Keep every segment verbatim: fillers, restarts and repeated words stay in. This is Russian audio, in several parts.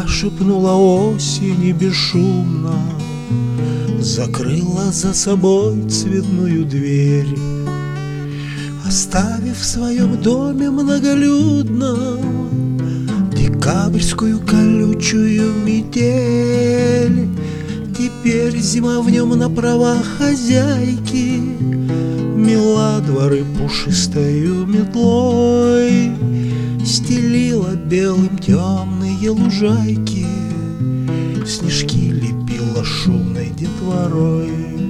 Пора шепнула осень и бесшумно закрыла за собой цветную дверь, оставив в своем доме многолюдном декабрьскую колючую метель. Теперь зима в нем на правах хозяйки мела дворы пушистою метлой, стелила белым темные лужайки, снежки лепила шумной детворой.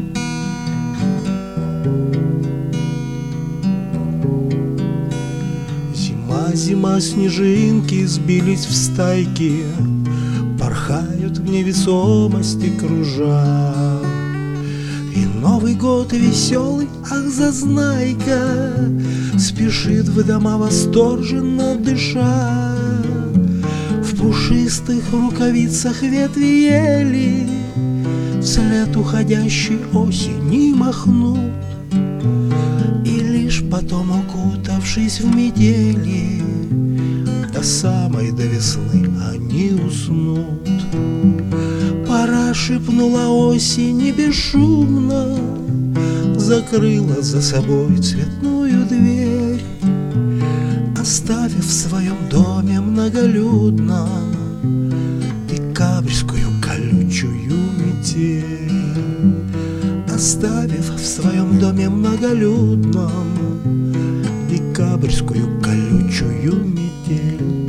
Зима, зима, снежинки сбились в стайки, порхают в невесомости кружа. И Новый год веселый, ах, зазнайка, спешит в дома восторженно дыша. В пушистых рукавицах ветви ели вслед уходящей осени махнут, и лишь потом, укутавшись в метели, до самой до весны они уснут. Пора шепнула осень и бесшумно закрыла за собой цветную дверь, оставив в своем доме многолюдном декабрьскую колючую метель. Оставив в своем доме многолюдном декабрьскую колючую метель.